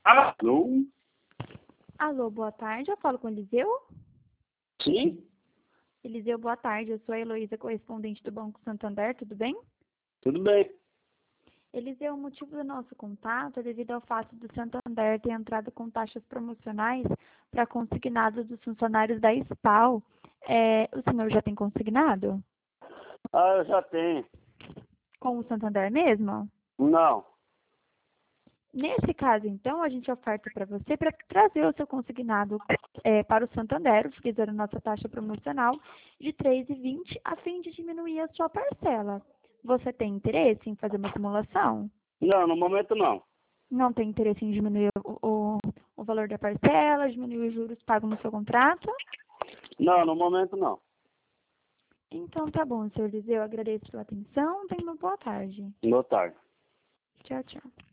Alô? Alô, boa tarde. Eu falo com o Eliseu? Sim? Eliseu, boa tarde. Eu sou a Heloísa, correspondente do Banco Santander, tudo bem? Tudo bem. Eliseu, o motivo do nosso contato é devido ao fato do Santander ter entrado com taxas promocionais para consignado dos funcionários da SPAL. O senhor já tem consignado? Eu já tenho. Com o Santander mesmo? Não. Nesse caso, então, a gente oferta para você para trazer o seu consignado para o Santander, utilizando a nossa taxa promocional de 3,20, a fim de diminuir a sua parcela. Você tem interesse em fazer uma simulação? Não, no momento não. Não tem interesse em diminuir o valor da parcela, diminuir os juros pagos no seu contrato? Não, no momento não. Então, tá bom, senhor Liseu. Eu agradeço pela atenção. Tenha uma boa tarde. Boa tarde. Tchau, tchau.